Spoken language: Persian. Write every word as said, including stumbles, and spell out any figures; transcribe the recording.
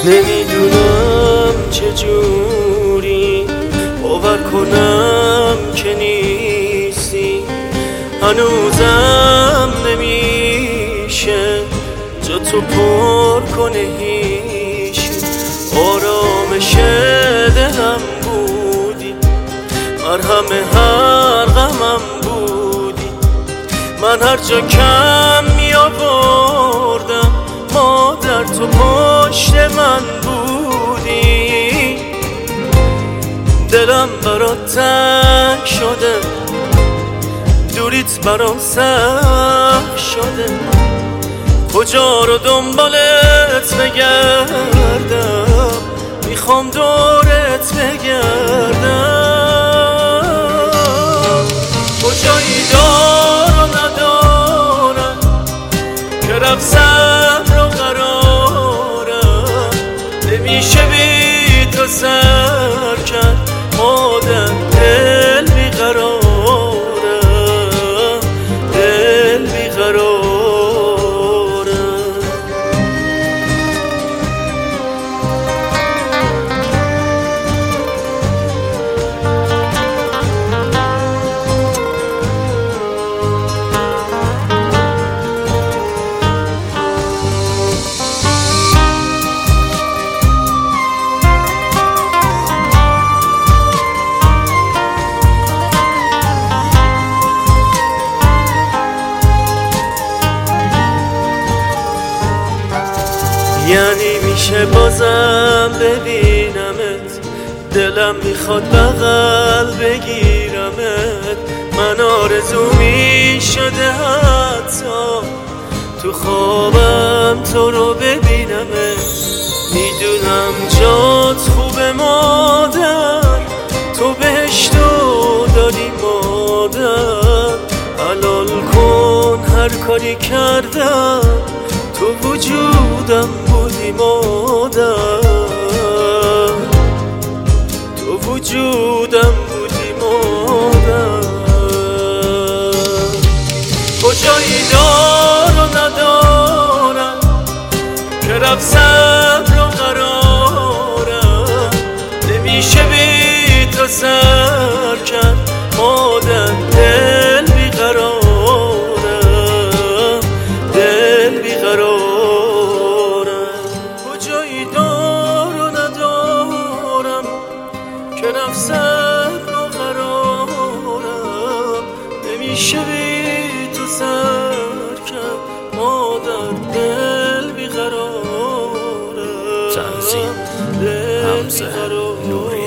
نمیدونم چجوری باور کنم که نیستی، هنوزم نمیشه جا تو پر کنه هیچ. آرامش دلم بودی، مرهم هر غمم بودی، من هر جا کم می آوردم مادر تو پشت من بودی. دلم برات تنگ شده، دوریت برام سخت شده، کجا رو دنبالت بگردم، میخوام دورت بگردم. کجایی دار و ندارم که رفت صبر و قرارم، نمیشه بی تو سر کرد مادر، دل بیقرارم، دل بیقرارم. یعنی میشه بازم ببینمت، دلم میخواد بغل بگیرمت، من آرزو میشده حتی تو خوابم تو رو ببینمت. میدونم جات خوبه مادر، تو بهشتو داری مادر، حلال کن هر کاری کردم، تو وجودم بودی مادر، تو وجودم بودی مادر. کجایی دار و ندارم که رفت صبر و قرارم، نمیشه بی تو سر کرد مادر، دل بیقرارم، دل بیقرارم. که رفت صبر و قرارم، نمیشه بی تو سر کرد مادر، دل بیقرارم، تنظیم دل حمزه بیقرارم.